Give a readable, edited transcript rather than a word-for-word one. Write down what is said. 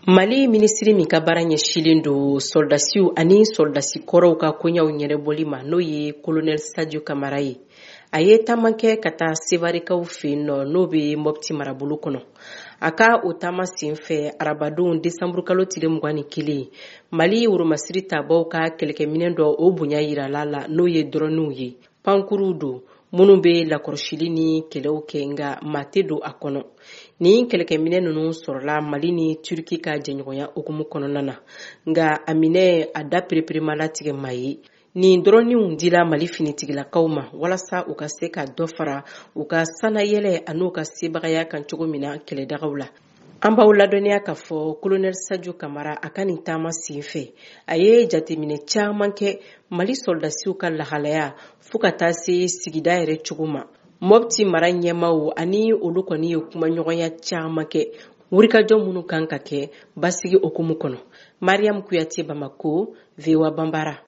Mali ministri min ka baara ɲɛsilen do soldasiw ani soldasi kɔrɔw ka koɲaw ɲɛnɛbɔli ma n'o ye colonel Sadio Kamara ye. A ye taama kɛ ka taa Sevarikaw fɛ yen nɔ n'o bɛ Mopti marabolo kɔnɔ. A ka o taama sen fɛ arabadon décembre kalo tile 21 Mali woromasiri tabaw ka kɛlɛkɛminɛ dɔ o bonya yirala la n'o ye droniw ye. Pankuruw do minnu bɛ lakɔrɔsili ni kɛlɛw kɛ nka maa tɛ don a kɔnɔ. Ni kɛlɛkɛminɛ ninnu sɔrɔla Mali ni Turki ka jɛɲɔgɔnya hukumu kɔnɔna na nka a minɛ a da pereperema latigɛ maa ye. Ni droniw dila Mali finitigilakaw ma walasa u ka se ka dɔ fara u ka sanayɛlɛ an'u ka sebagaya kan cogo min na kɛlɛdagaw la. An b'aw ladɔnniya k'a fɔ colonel Sadio Kamara a ka nin taama sen fɛ a ye jateminɛ caman kɛ Mali soldasiw ka lahalaya fo ka taa se sigida yɛrɛ cogo ma. Mopti mara ɲɛmaaw ani olu kɔni ye kumaɲɔgɔnya caman kɛ wurikajɔ minnu kan ka kɛ basigi hukumu kɔnɔ. Mariam Kuyate, Bamako, VOA Bambara.